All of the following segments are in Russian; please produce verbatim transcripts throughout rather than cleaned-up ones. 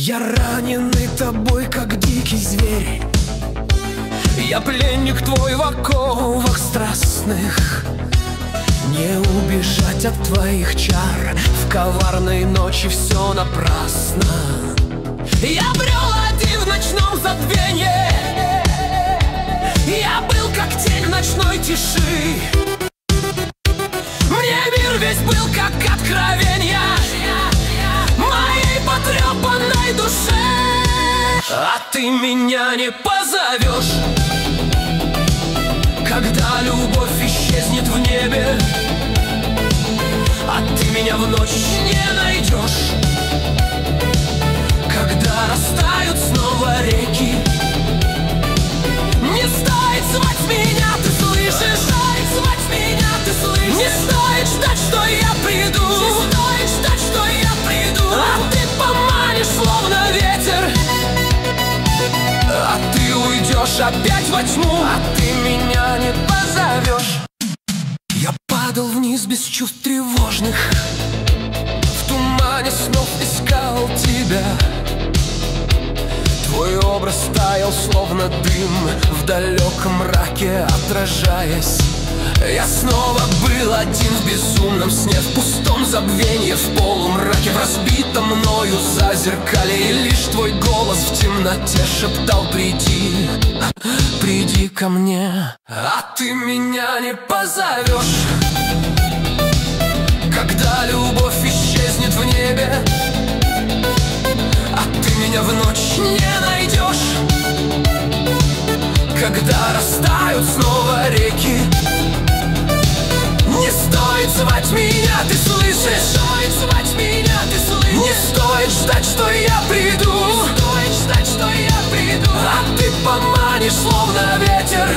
Я раненый тобой, как дикий зверь. Я пленник твой в оковах страстных. Не убежать от твоих чар, в коварной ночи все напрасно. Я брел один в ночном забвенье. Я был как тень в ночной тиши. Мне мир весь был как откровенье моей потрепанной душе. А ты меня не позовешь, когда любовь исчезнет в небе. А ты меня в ночь не найдешь, когда растают снова реки. Не стоит звать меня, ты слышишь? Не стоит звать меня, ты слышишь? Не стоит ждать, что я приду. Не стоит ждать, что я приду. А ты поманишь, словно ветер. А ты уйдешь опять во тьму. А ты меня не позовешь. Я падал вниз без чувств тревожных. В тумане снов искал тебя. Твой образ таял, словно дым, в далеком мраке отражаясь. Я снова был один в безумном сне, в пустом забвенье, в полумраке, в разбитом мною зазеркалье. И лишь твой голос в темноте шептал: приди, приди ко мне. А ты меня не позовешь, когда любовь исчезнет в небе. А ты меня в ночь не найдешь, когда растают снова реки. Не стоит звать меня, ты слышишь? Не стоит звать меня, ты слышишь? Не стоит ждать, что я приду. Не стоит ждать, что я приду. А ты поманишь, словно ветер.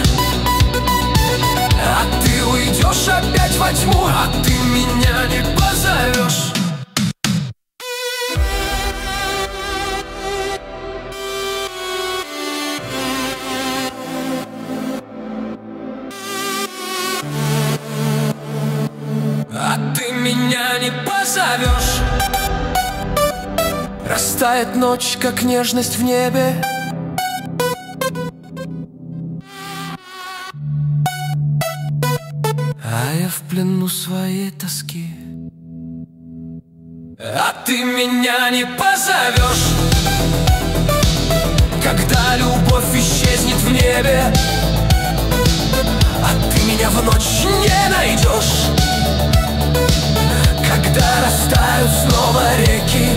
А ты уйдешь опять во тьму. А ты меня не позовешь. А ты меня не позовешь. Растает ночь, как нежность в небе. А я в плену своей тоски. А ты меня не позовешь, когда любовь исчезнет в небе. А ты меня в ночь не найдешь, когда растают снова реки.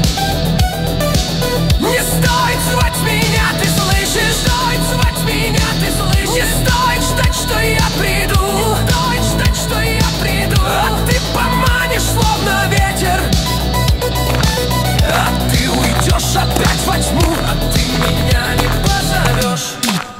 Не стоит звать меня, ты слышишь? Не стоит звать меня, ты слышишь? Не стоит ждать, что я приду. Не стоит ждать, что я приду. А ты поманишь, словно ветер. А ты уйдешь опять во тьму. А ты меня не позовешь.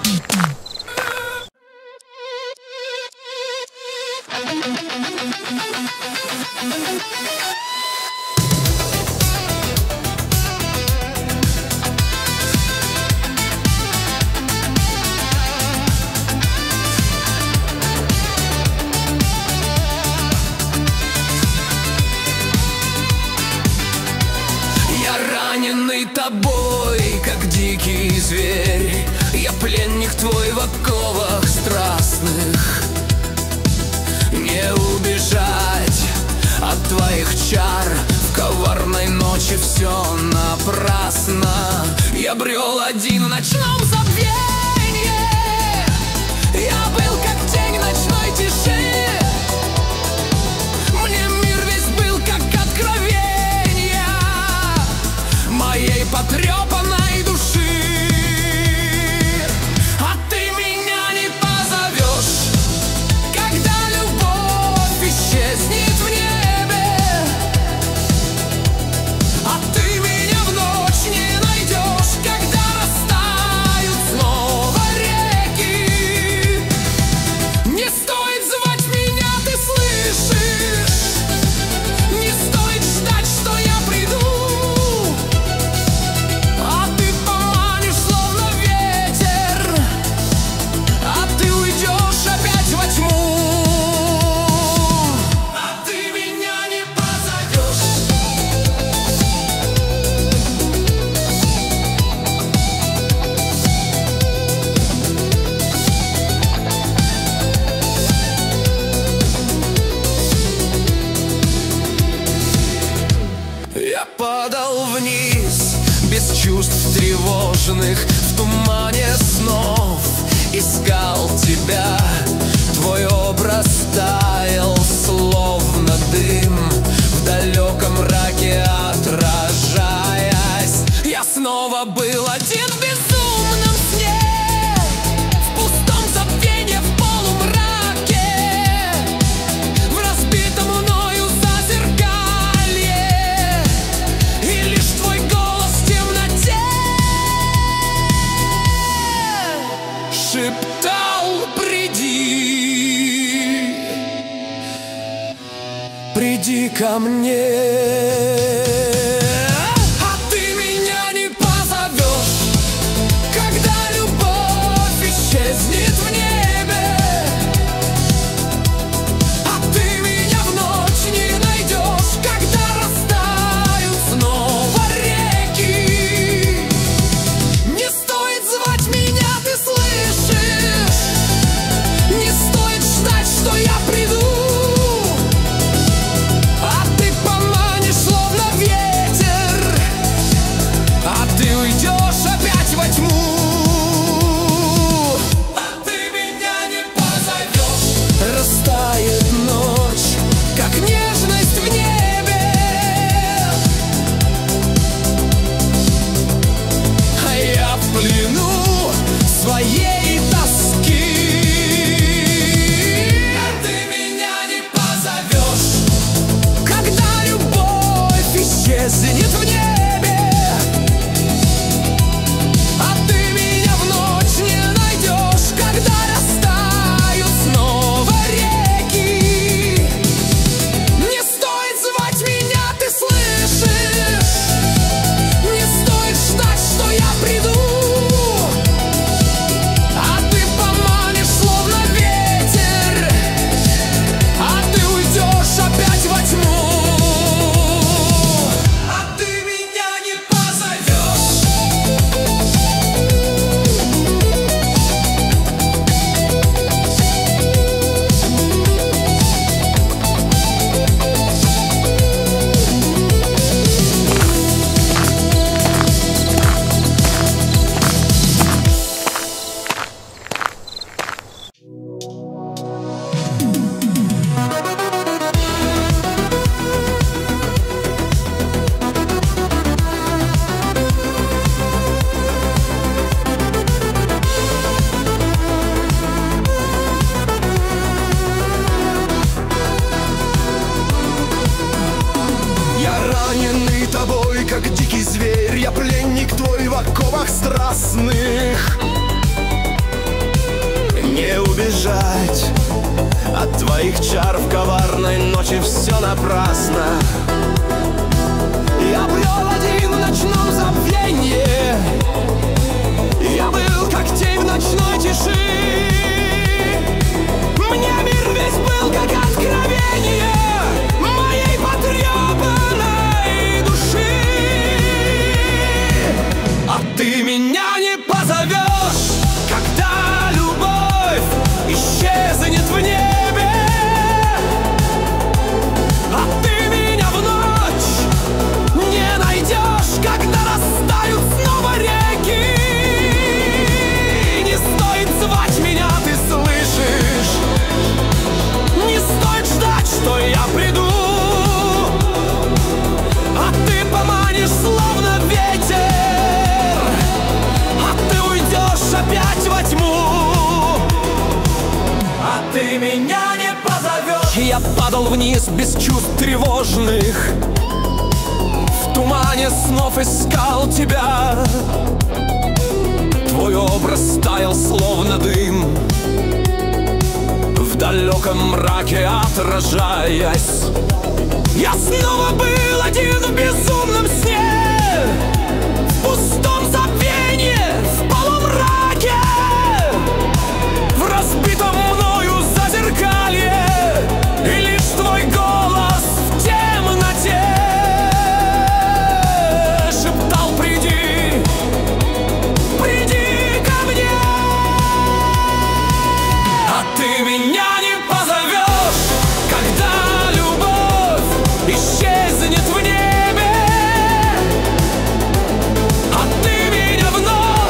Раненый тобой, как дикий зверь. Я пленник твой в оковах страстных. Не убежать от твоих чар, в коварной ночи все напрасно. Я брел один в ночном забвенье. Я был как тень в ночной тиши. Мне мир весь был как откровенье моей потрепанной души. А ты меня не позовешь, когда любовь исчезнет в небе. А ты меня в ночь не найдешь, когда растают тревожных, в тумане снов искал тебя. Твой образ таял, словно дым, в далеком мраке отражаясь. Я снова был один в безумном сне, в пустом забвенье, в полумраке, в разбитом мною зазеркалье, и лишь твой голос в темноте шептал: приди, приди ко мне. Как дикий зверь, я пленник твой в оковах страстных. Не убежать от твоих чар в коварной ночи, все напрасно. Я брел один в ночном забвенье, я был как тень в ночной тиши. Мне мир весь был как откровение моей потрепанной души. А ты меня не позовешь, когда любовь исчезнет в небе. А ты меня в ночь не найдешь, когда растают снова реки. Не стоит звать меня, ты слышишь? Не стоит ждать, что я приду. А ты поманишь, словно ветер, опять во тьму. А ты меня не позовешь. Я падал вниз без чувств тревожных, в тумане снов искал тебя. Твой образ таял, словно дым, в далеком мраке отражаясь. Я снова был один в безумном сне, в пустом забвенье, в полумраке, в разбитом мною зазеркалье, и лишь твой голос в темноте шептал: приди, приди ко мне. А ты меня не позовешь, когда любовь исчезнет в небе. А ты меня вновь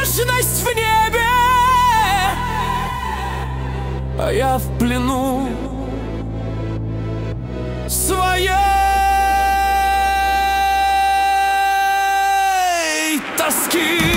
нежность в небе, а я в плену своей тоски.